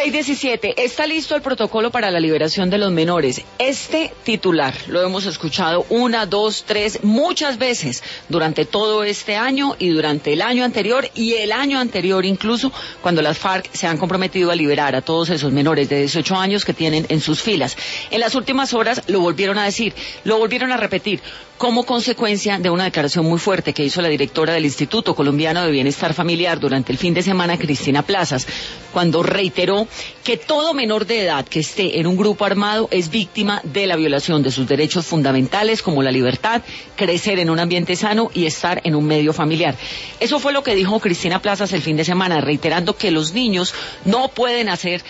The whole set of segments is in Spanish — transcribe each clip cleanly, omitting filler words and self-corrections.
6:17. Está listo el protocolo para la liberación de los menores. Este titular lo hemos escuchado una, dos, tres, muchas veces durante todo este año y durante el año anterior y el año anterior incluso, cuando las FARC se han comprometido a liberar a todos esos menores de 18 años que tienen en sus filas. En las últimas horas lo volvieron a decir, lo volvieron a repetir, como consecuencia de una declaración muy fuerte que hizo la directora del Instituto Colombiano de Bienestar Familiar durante el fin de semana, Cristina Plazas, cuando reiteró que todo menor de edad que esté en un grupo armado es víctima de la violación de sus derechos fundamentales como la libertad, crecer en un ambiente sano y estar en un medio familiar. Eso fue lo que dijo Cristina Plazas el fin de semana, reiterando que los niños no pueden ser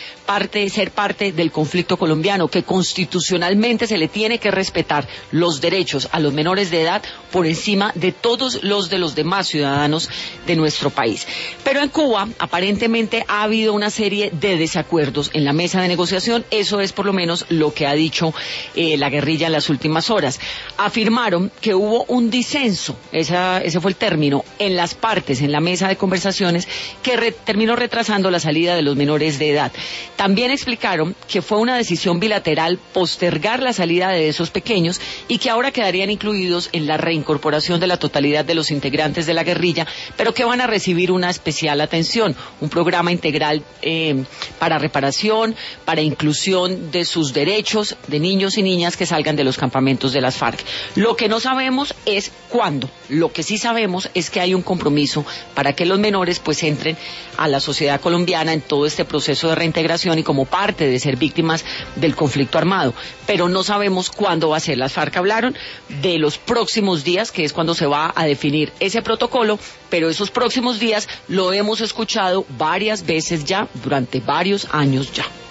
parte del conflicto colombiano, que constitucionalmente se le tiene que respetar los derechos a los menores de edad por encima de todos los de los demás ciudadanos de nuestro país. Pero en Cuba aparentemente ha habido una serie de desacuerdos en la mesa de negociación. Eso es por lo menos lo que ha dicho la guerrilla en las últimas horas. Afirmaron que hubo un disenso, ese fue el término, en las partes, en la mesa de conversaciones, que terminó retrasando la salida de los menores de edad. También explicaron que fue una decisión bilateral postergar la salida de esos pequeños y que ahora quedarían incluidos en la reincorporación de la totalidad de los integrantes de la guerrilla, pero que van a recibir una especial atención, un programa integral para reparación, para inclusión de sus derechos de niños y niñas que salgan de los campamentos de las FARC. Lo que no sabemos es cuándo. Lo que sí sabemos es que hay un compromiso para que los menores pues entren a la sociedad colombiana en todo este proceso de reintegración y como parte de ser víctimas del conflicto armado. Pero no sabemos cuándo va a ser. Las FARC hablaron de los próximos días, que es cuando se va a definir ese protocolo, pero esos próximos días lo hemos escuchado varias veces ya, durante varios años ya.